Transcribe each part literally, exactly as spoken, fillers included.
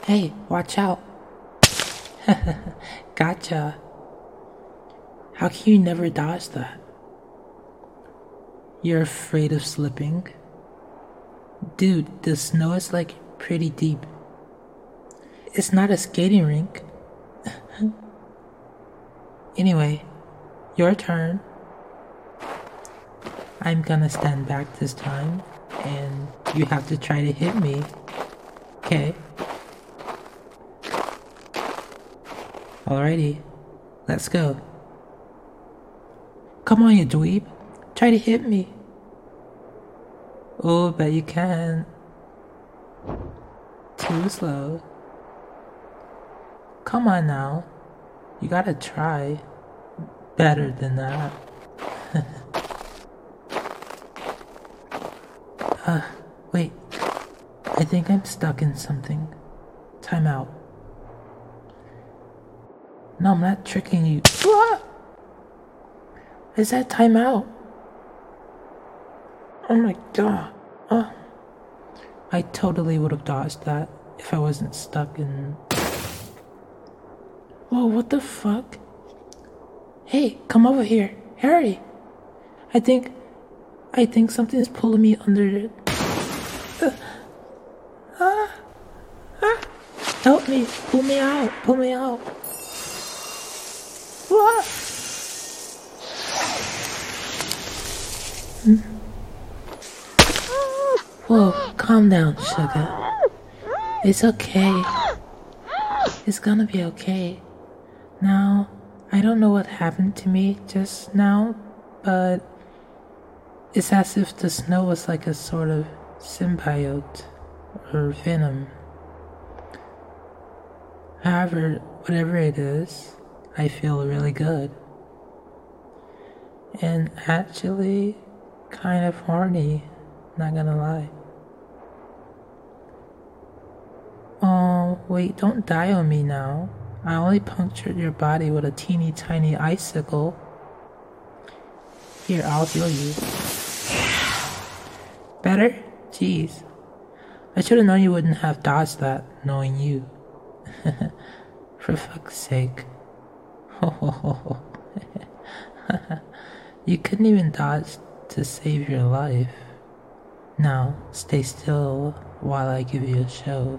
Hey, watch out. Gotcha. How can you never dodge that? You're afraid of slipping? Dude, the snow is like pretty deep. It's not a skating rink. Anyway, your turn. I'm gonna stand back this time, and you have to try to hit me. Okay? Alrighty, let's go. Come on, you dweeb. Try to hit me. Oh, bet you can. Too slow. Come on now. You gotta try. Better than that. uh, wait. I think I'm stuck in something. Time out. No, I'm not tricking you. What? Is that time out? Oh my god. Oh. I totally would have dodged that if I wasn't stuck in... Whoa, what the fuck? Hey, come over here. Hurry. I think... I think something's pulling me under it. Uh, ah, ah. Help me. Pull me out. Pull me out. What? Hmm? Whoa, calm down, sugar. It's okay. It's gonna be okay. Now, I don't know what happened to me just now, but it's as if the snow was like a sort of symbiote or venom. However, whatever it is, I feel really good. And actually, kind of horny, not gonna lie. Oh, wait, don't die on me now. I only punctured your body with a teeny tiny icicle. Here, I'll heal you. Better? Jeez. I should have known you wouldn't have dodged that, knowing you. For fuck's sake. You couldn't even dodge to save your life. Now, stay still while I give you a show.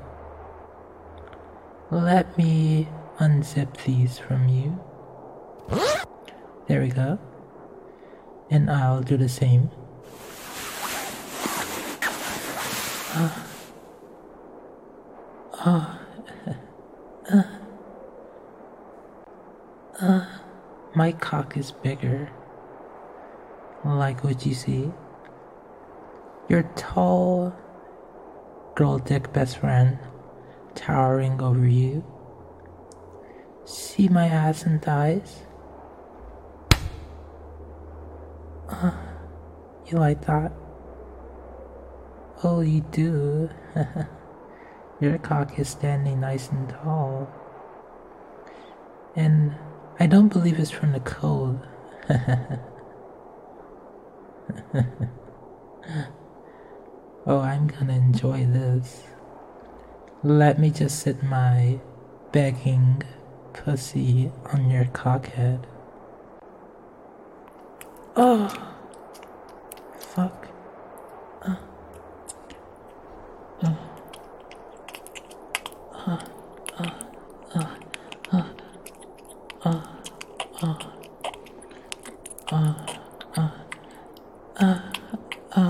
Let me unzip these from you. There we go. And I'll do the same. Uh, uh, uh, uh, my cock is bigger. Like what you see. Your tall girl dick best friend towering over you. See my ass and thighs? Uh, you like that? Oh, you do. Your cock is standing nice and tall. And I don't believe it's from the cold. Oh, I'm gonna enjoy this. Let me just sit my begging pussy on your cockhead. Oh, fuck. Uh, uh, uh, uh, uh, uh, uh, uh, uh, uh, uh, uh,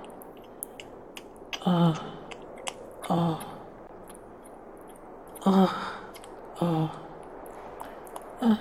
uh, uh, uh, uh, uh,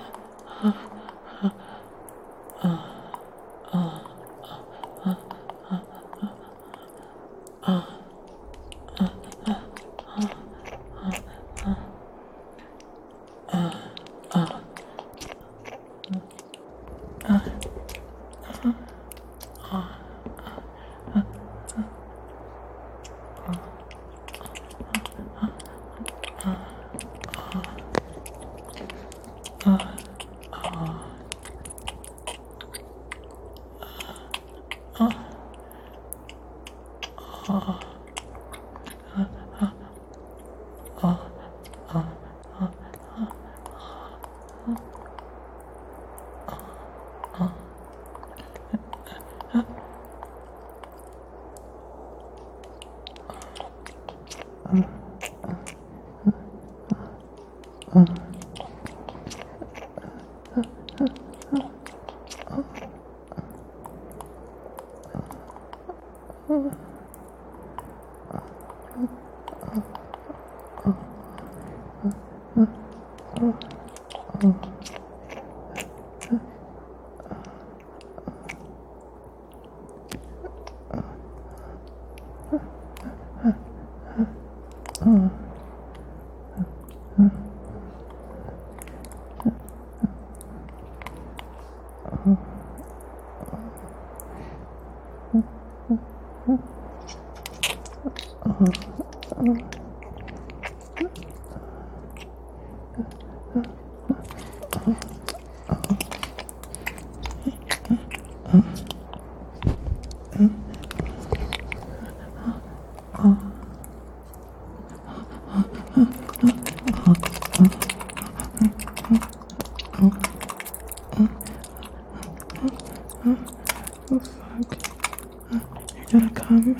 You're gonna come.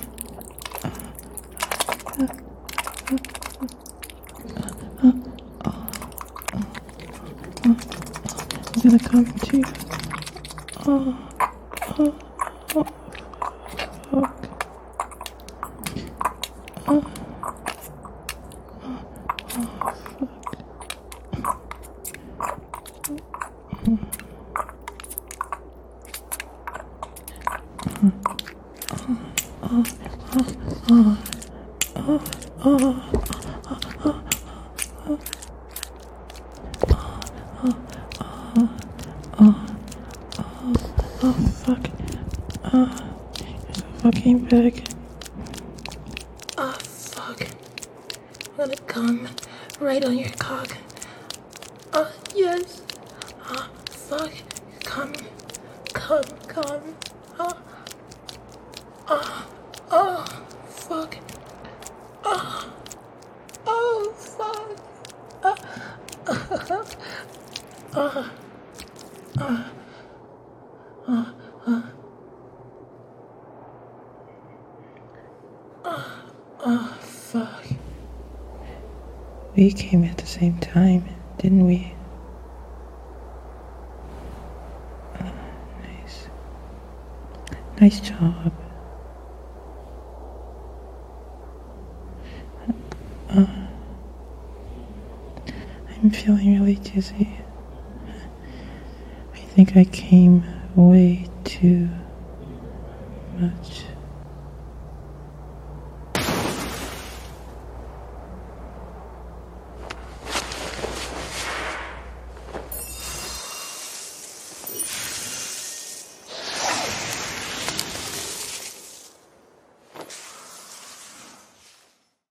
I'm gonna come to you. Oh, oh, oh, fuck. Oh, fuck. Oh, you're so fucking big. Oh, fuck. I'm gonna come right on your cock. Oh, yes. Oh, fuck. Come. Come, come. Oh, oh, oh, fuck. Oh, oh, fuck. Oh, oh, oh, oh, oh, oh. Oh, fuck. We came at the same time, didn't we? Oh, nice. Nice job. Uh, I'm feeling really dizzy. I think I came way too much.